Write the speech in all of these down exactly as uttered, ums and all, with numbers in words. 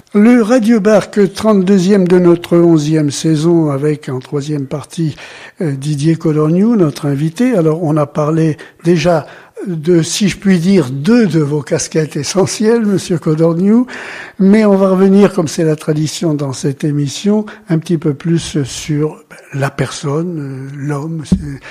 Le Radio Barque, trente-deuxième de notre onzième saison, avec en troisième partie euh, Didier Codorniou, notre invité. Alors, on a parlé déjà de, si je puis dire, deux de vos casquettes essentielles, Monsieur Codorniou, mais on va revenir, comme c'est la tradition dans cette émission, un petit peu plus sur la personne, l'homme,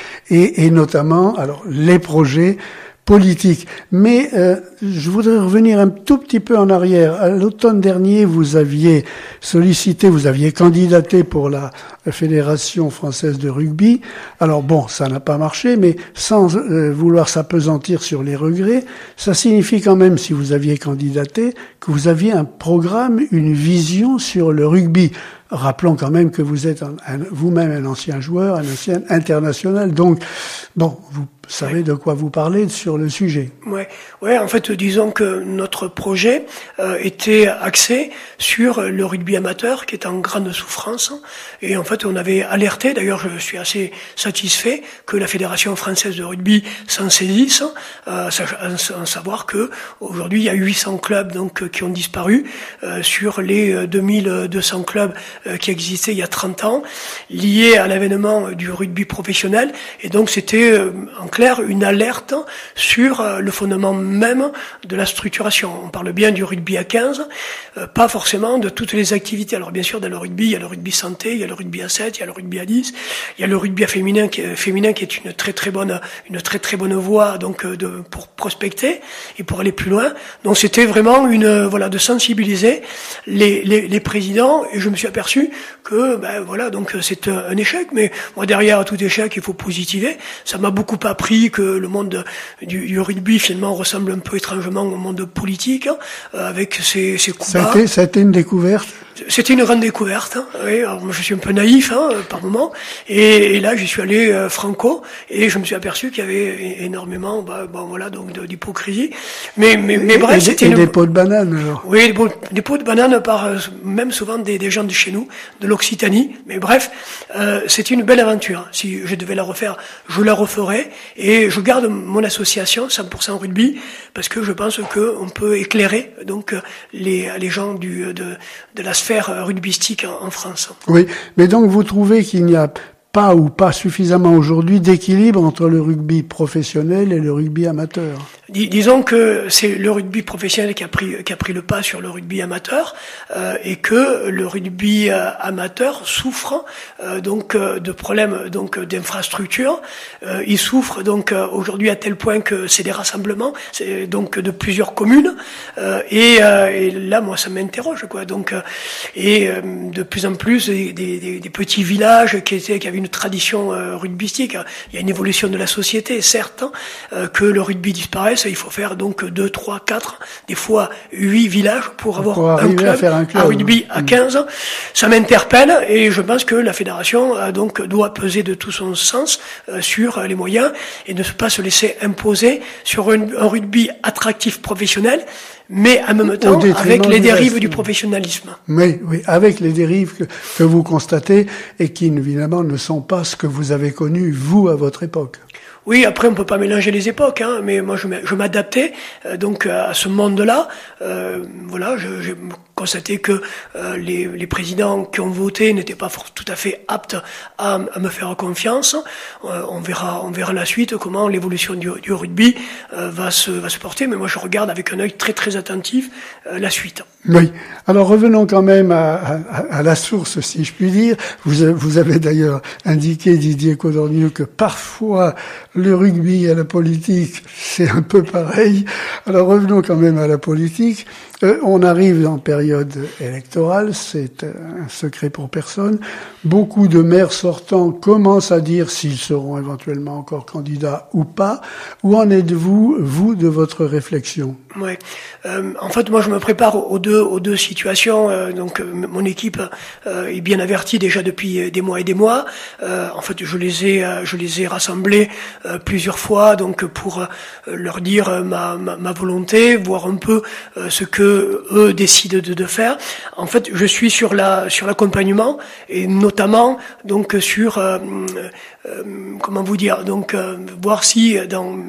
et, et notamment, alors, les projets politique. Mais euh, je voudrais revenir un tout petit peu en arrière. À l'automne dernier, vous aviez sollicité, vous aviez candidaté pour la Fédération française de rugby. Alors bon, ça n'a pas marché, mais sans euh, vouloir s'appesantir sur les regrets, ça signifie quand même, si vous aviez candidaté, que vous aviez un programme, une vision sur le rugby. Rappelons quand même que vous êtes un, un, vous-même un ancien joueur, un ancien international. Donc, bon, vous savez ouais. de quoi vous parlez sur le sujet. Ouais, ouais. En fait, disons que notre projet euh, était axé sur le rugby amateur, qui est en grande souffrance. Et en fait, on avait alerté. D'ailleurs, je suis assez satisfait que la Fédération française de rugby s'en saisisse, euh, en savoir que aujourd'hui, il y a huit cents clubs donc qui ont disparu euh, sur les deux mille deux cents clubs qui existait il y a trente ans, lié à l'avènement du rugby professionnel. Et donc, c'était en clair une alerte sur le fondement même de la structuration. On parle bien du rugby à quinze, pas forcément de toutes les activités. Alors, bien sûr, dans le rugby, il y a le rugby santé, il y a le rugby à sept, il y a le rugby à dix, il y a le rugby à féminin qui est, féminin qui est une très très bonne, une très très bonne voie, donc, de, pour prospecter et pour aller plus loin. Donc, c'était vraiment une, voilà, de sensibiliser les, les, les présidents, et je me suis aperçu que ben voilà, donc c'est un échec, mais moi derrière tout échec il faut positiver. Ça m'a beaucoup appris que le monde du, du rugby finalement ressemble un peu étrangement au monde politique, hein, avec ses, ses coups bas. Ça a été, ça a été une découverte. C'était une grande découverte. Hein. Oui, alors moi je suis un peu naïf hein, par moment, et, et là j'y suis allé euh, franco, et je me suis aperçu qu'il y avait énormément, bah, bon voilà, donc de, d'hypocrisie. Mais mais, mais bref, et c'était et une... des pots de banane alors. Oui, des pots, des pots de banane par même souvent des, des gens de chez nous, de l'Occitanie. Mais bref, euh, c'était une belle aventure. Si je devais la refaire, je la referais, et je garde mon association cent pour cent rugby parce que je pense que on peut éclairer donc les les gens du de de la sphère rugbystique en, en France. Oui, mais donc vous trouvez qu'il n'y a pas ou pas suffisamment aujourd'hui d'équilibre entre le rugby professionnel et le rugby amateur? Dis, disons que c'est le rugby professionnel qui a pris qui a pris le pas sur le rugby amateur, euh, et que le rugby euh, amateur souffre euh, donc euh, de problèmes donc d'infrastructure. Euh, il souffre donc euh, aujourd'hui à tel point que c'est des rassemblements, c'est donc de plusieurs communes, euh, et, euh, et là moi ça m'interroge quoi. Donc euh, et euh, de plus en plus des, des, des petits villages qui étaient qui avaient une tradition euh, rugbystique. Il y a une évolution de la société, certes, euh, que le rugby disparaisse. Il faut faire donc deux, trois, quatre, des fois huit villages pour avoir pour un, club, à faire un club, un rugby à quinze. Ça m'interpelle, et je pense que la fédération euh, donc doit peser de tout son sens euh, sur les moyens, et ne pas se laisser imposer sur un, un rugby attractif professionnel, mais en même temps avec les dérives reste. du professionnalisme. Oui, oui, avec les dérives que, que vous constatez, et qui évidemment ne sont pas ce que vous avez connu vous à votre époque. Oui, après on peut pas mélanger les époques, hein, mais moi je, je m'adaptais euh, donc à ce monde-là. Euh, voilà, je, j'ai constaté que euh, les, les présidents qui ont voté n'étaient pas for- tout à fait aptes à, à me faire confiance. Euh, on verra, on verra la suite comment l'évolution du, du rugby euh, va se va se porter. Mais moi je regarde avec un œil très très attentif euh, la suite. Oui. Alors revenons quand même à, à, à la source, si je puis dire. Vous, vous avez d'ailleurs indiqué, Didier Codorniou, que parfois le rugby et la politique, c'est un peu pareil. Alors revenons quand même à la politique. Euh, on arrive en période électorale, c'est un secret pour personne. Beaucoup de maires sortants commencent à dire s'ils seront éventuellement encore candidats ou pas. Où en êtes-vous, vous, de votre réflexion? Ouais. Euh, en fait, moi, je me prépare aux deux, aux deux situations. Euh, donc, euh, mon équipe euh, est bien avertie déjà depuis des mois et des mois. Euh, en fait, je les ai, euh, je les ai rassemblés euh, plusieurs fois, donc pour euh, leur dire euh, ma, ma, ma volonté, voir un peu euh, ce que eux décident de, de faire. En fait, je suis sur la, sur l'accompagnement, et notamment donc sur euh, euh, comment vous dire, donc euh, voir si dans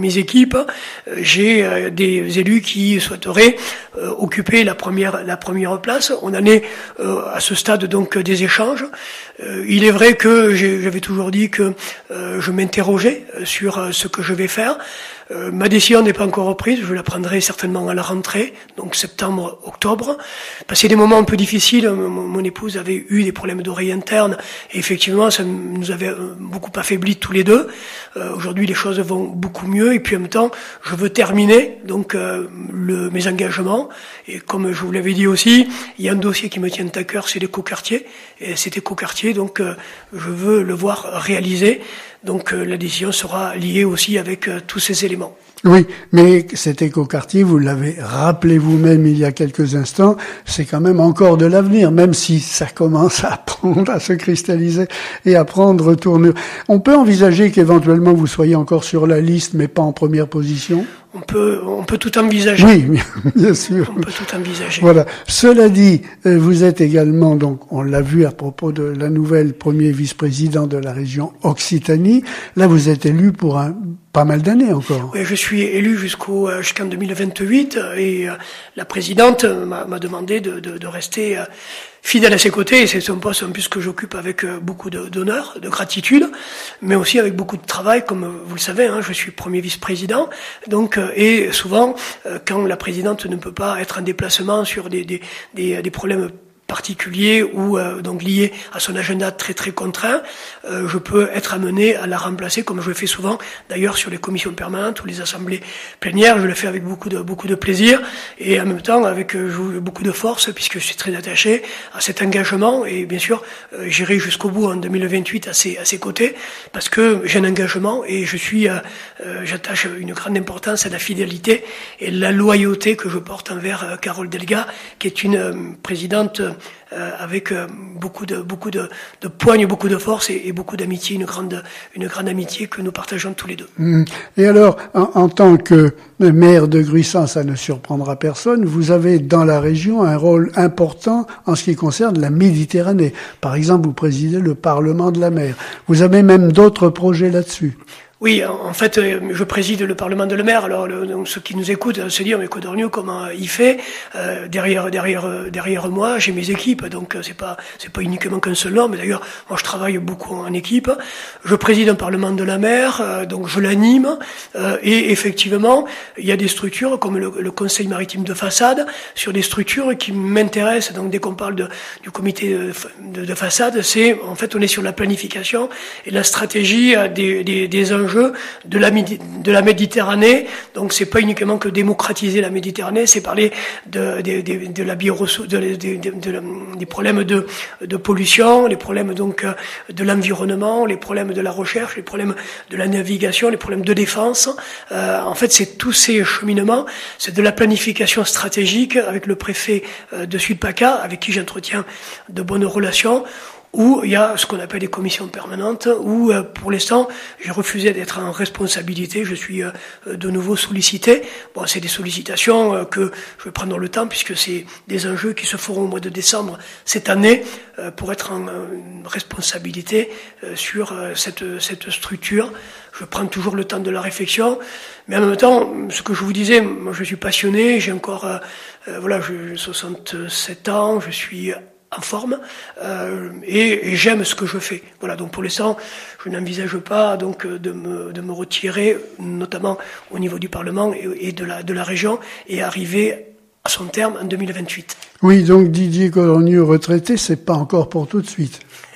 mes équipes, euh, j'ai euh, des élus qui souhaiteraient euh, occuper la première la première place. On en est euh, à ce stade donc des échanges. Euh, il est vrai que j'ai, j'avais toujours dit que euh, je m'interrogeais sur euh, ce que je vais faire. Euh, ma décision n'est pas encore prise, je la prendrai certainement à la rentrée, donc septembre, octobre. Passé des moments un peu difficiles, mon, mon épouse avait eu des problèmes d'oreille interne, et effectivement, ça nous avait beaucoup affaiblis tous les deux. Euh, aujourd'hui, les choses vont beaucoup mieux, et puis en même temps, je veux terminer donc euh, le, mes engagements. Et comme je vous l'avais dit aussi, il y a un dossier qui me tient à cœur, c'est l'écoquartier, et cet écoquartier, donc euh, je veux le voir réalisé. Donc euh, la décision sera liée aussi avec euh, tous ces éléments. Oui, mais cet écoquartier, vous l'avez rappelé vous-même il y a quelques instants, c'est quand même encore de l'avenir, même si ça commence à prendre, à se cristalliser et à prendre tournure. On peut envisager qu'éventuellement vous soyez encore sur la liste, mais pas en première position? On peut, on peut tout envisager. Oui, bien sûr. On peut tout envisager. Voilà. Cela dit, vous êtes également, donc, on l'a vu à propos de la nouvelle premier vice-président de la région Occitanie. Là, vous êtes élu pour un, pas mal d'années encore. Oui, je suis élu jusqu'au, jusqu'en deux mille vingt-huit et la présidente m'a, m'a demandé de, de, de rester fidèle à ses côtés, et c'est un poste en plus que j'occupe avec beaucoup de, d'honneur, de gratitude, mais aussi avec beaucoup de travail, comme vous le savez, hein, je suis premier vice-président, donc, et souvent, quand la présidente ne peut pas être en déplacement sur des, des, des, des problèmes particulier ou euh, donc lié à son agenda très très contraint, euh, je peux être amené à la remplacer comme je le fais souvent d'ailleurs sur les commissions permanentes ou les assemblées plénières. Je le fais avec beaucoup de beaucoup de plaisir et en même temps avec euh, beaucoup de force puisque je suis très attaché à cet engagement et bien sûr euh, j'irai jusqu'au bout en deux mille vingt-huit à ses à ses côtés parce que j'ai un engagement et je suis euh, euh, j'attache une grande importance à la fidélité et la loyauté que je porte envers euh, Carole Delga qui est une euh, présidente Euh, avec euh, beaucoup de beaucoup de, de poigne, beaucoup de force et, et beaucoup d'amitié, une grande une grande amitié que nous partageons tous les deux. Et alors, en, en tant que maire de Gruissant, ça ne surprendra personne, vous avez dans la région un rôle important en ce qui concerne la Méditerranée. Par exemple, vous présidez le Parlement de la mer. Vous avez même d'autres projets là-dessus. Oui, en fait, je préside le Parlement de la mer. Alors, le, donc, ceux qui nous écoutent se disent, mais Codorniu, comment il fait euh, derrière, derrière, derrière moi, j'ai mes équipes. Donc, c'est pas, c'est pas uniquement qu'un seul homme. D'ailleurs, moi, je travaille beaucoup en équipe. Je préside un Parlement de la mer, euh, donc je l'anime. Euh, et effectivement, il y a des structures comme le, le Conseil maritime de façade, sur des structures qui m'intéressent. Donc, dès qu'on parle de, du comité de, de, de façade, c'est en fait, on est sur la planification et la stratégie des, des, des enjeux de la, de la Méditerranée. Donc c'est pas uniquement que démocratiser la Méditerranée, c'est parler de, de, de, de la bioressource, de, de, de, de, des problèmes de, de pollution, les problèmes donc de l'environnement, les problèmes de la recherche, les problèmes de la navigation, les problèmes de défense. Euh, en fait, c'est tous ces cheminements, c'est de la planification stratégique avec le préfet de Sud-PACA, avec qui j'entretiens de bonnes relations, où il y a ce qu'on appelle des commissions permanentes, où euh, pour l'instant j'ai refusé d'être en responsabilité, je suis euh, de nouveau sollicité. Bon, c'est des sollicitations euh, que je vais prendre le temps puisque c'est des enjeux qui se feront au mois de décembre cette année euh, pour être en euh, responsabilité euh, sur euh, cette, cette structure. Je prends toujours le temps de la réflexion, mais en même temps, ce que je vous disais, moi je suis passionné, j'ai encore, euh, euh, voilà, j'ai soixante-sept ans, je suis en forme euh, et, et j'aime ce que je fais. Voilà, donc pour l'instant, je n'envisage pas donc de me de me retirer, notamment au niveau du Parlement et, et de la de la région, et arriver à son terme en deux mille vingt-huit. Oui, donc Didier Codorniu retraité, c'est pas encore pour tout de suite.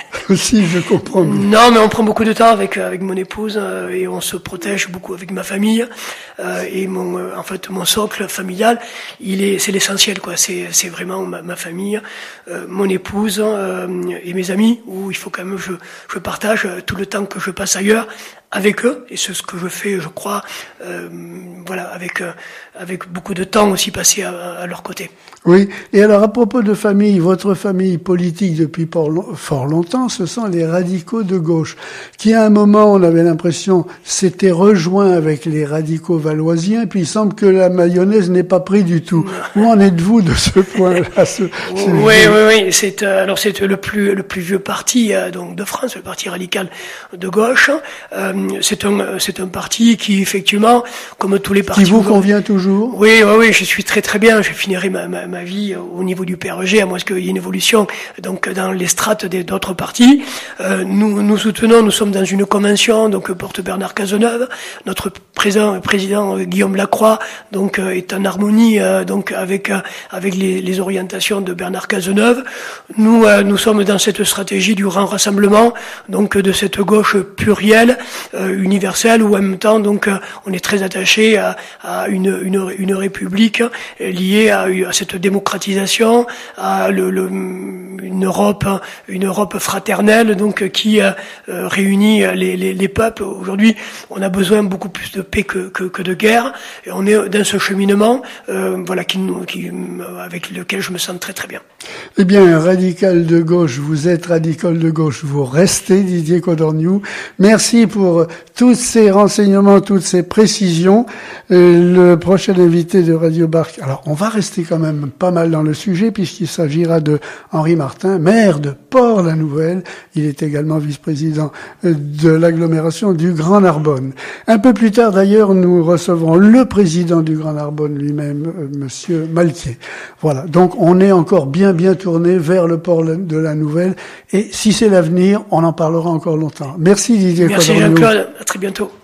Si je comprends bien. Non, mais on prend beaucoup de temps avec avec mon épouse euh, et on se protège beaucoup avec ma famille euh, et mon euh, en fait mon socle familial, il est c'est l'essentiel quoi. C'est c'est vraiment ma, ma famille, euh, mon épouse euh, et mes amis où il faut quand même je je partage tout le temps que je passe ailleurs avec eux et c'est ce que je fais, je crois, euh, voilà, avec euh, avec beaucoup de temps aussi passé à, à leur côté. Oui. Et alors à propos de famille, votre famille politique depuis fort longtemps, ce sont les radicaux de gauche, qui à un moment, on avait l'impression, s'étaient rejoints avec les radicaux valoisiens, et puis il semble que la mayonnaise n'est pas prise du tout. Où en êtes-vous de ce point-là? ce, ce Oui, oui, oui. C'est, euh, alors c'est le plus, le plus vieux parti euh, donc de France, le Parti radical de gauche. Euh, c'est un, c'est un parti qui, effectivement, comme tous les partis... Qui vous convient toujours? Oui, oui, oui, je suis très très bien. Je finirai ma, ma, ma vie au niveau du P R G, à moins qu'il y ait une évolution donc dans les strates des, d'autres partis. Euh, nous, nous soutenons, nous sommes dans une convention donc porte Bernard Cazeneuve. Notre président, président Guillaume Lacroix donc est en harmonie euh, donc avec euh, avec les, les orientations de Bernard Cazeneuve. Nous, euh, nous sommes dans cette stratégie du grand rassemblement, donc de cette gauche plurielle, euh, universelle, où en même temps donc euh, on est très attaché à, à une, une, une république liée à, à cette démocratisation, à le, le, une Europe, une Europe fraternelle, donc qui euh, réunit les, les, les peuples. Aujourd'hui, on a besoin beaucoup plus de paix que, que, que de guerre, et on est dans ce cheminement, euh, voilà, qui, qui, avec lequel je me sens très très bien. Eh bien, radical de gauche, vous êtes radical de gauche, vous restez, Didier Codorniou. Merci pour tous ces renseignements, toutes ces précisions. Euh, le prochain invité de Radio Barque, alors on va rester quand même pas mal dans le sujet puisqu'il s'agira de Henri Martin, maire de Port-la-Nouvelle. Il est également vice-président de l'agglomération du Grand Narbonne. Un peu plus tard d'ailleurs, nous recevrons le président du Grand Narbonne lui-même, euh, monsieur Malquier. Voilà, donc on est encore bien bien tourné vers le port de la Nouvelle, et si c'est l'avenir, on en parlera encore longtemps. Merci Didier Codorniou. Merci Jean-Claude, à très bientôt.